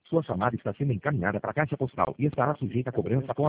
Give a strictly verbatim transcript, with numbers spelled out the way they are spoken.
Sua chamada está sendo encaminhada para a caixa postal e estará sujeita a cobrança após